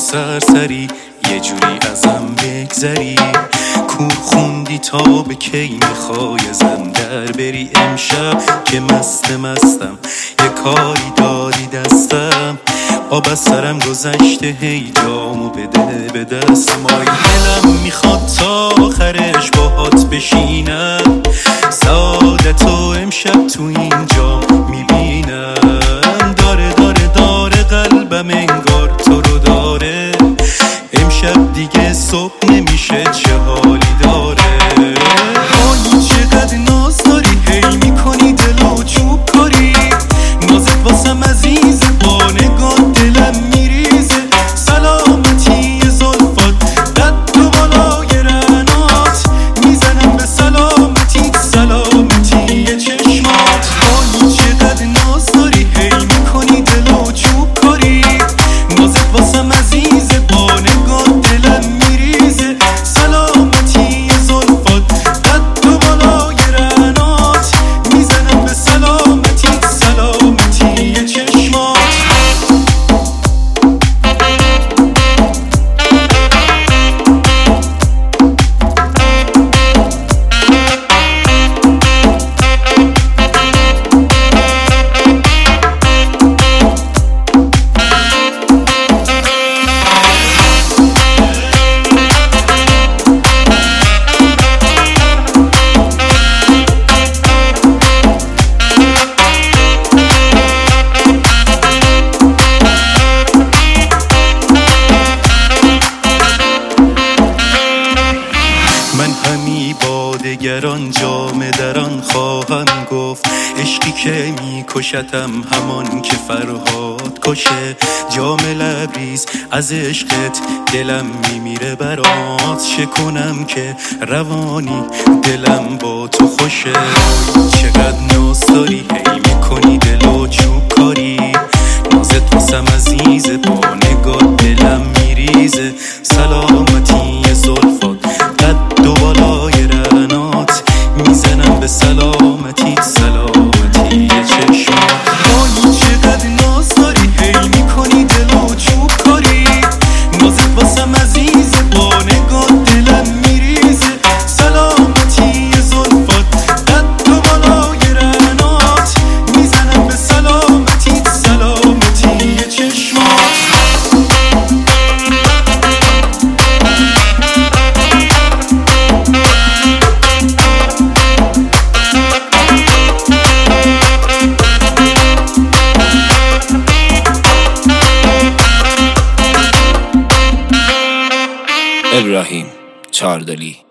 سرسری یه جوری ازم بگذری. کور خوندی تا به کی میخوای ازم در بری؟ امشب که مستم یه کاری دادی دستم، آب از سرم گذشته هی جامو بده به دستم. آی دلم میخواد تا آخرش باهات بشینم، سعادتو امشب تو این جام میبینم. داره قلبم انگار تو رو داره، امشب دیگه صبح نمیشه چه حالی داره. آی چقدر ناز داری، هی میکنی دلو چوب کاری، نازت واسم عزیزه، با نگاه دلم میریزه. سلامتی زلفات قد و بالای رنات، میزنم به سلامتی سلامتی چشمات. آی چقدر ناز داری، هی میکنی دلو چوب کاری، نازت واسم عزیزه، با نگاه دلم میریزه. سلامتی زلفات قد و بالای رنات، میزنم به سلامتی سلامتی چشمات. من همی با دگران جام دران خواهم گفت، عشقی که میکشتم همان که فرهاد کشه. جام لبریز از عشقت دلم میمیره برات، چه کنم که روانی دلم با تو خوشه. چقدر ناز داری، هی میکنی دلو چوب کاری، نازت واسم عزیزه، با نگاه دلم میریزه. سلامتی زلفات قد و بالای رنات، میزنم به سلامتی سلامتی چشمات. آی چقدر ناز داری، هی میکنی دلو چوب کاری، نازت واسم عزیزه، با نگاه دلم میریزه. سلامتی زلفات قد و بالای رنات، میزنم به سلامتی سلامتی چشمات. ابراهیم چاردلی.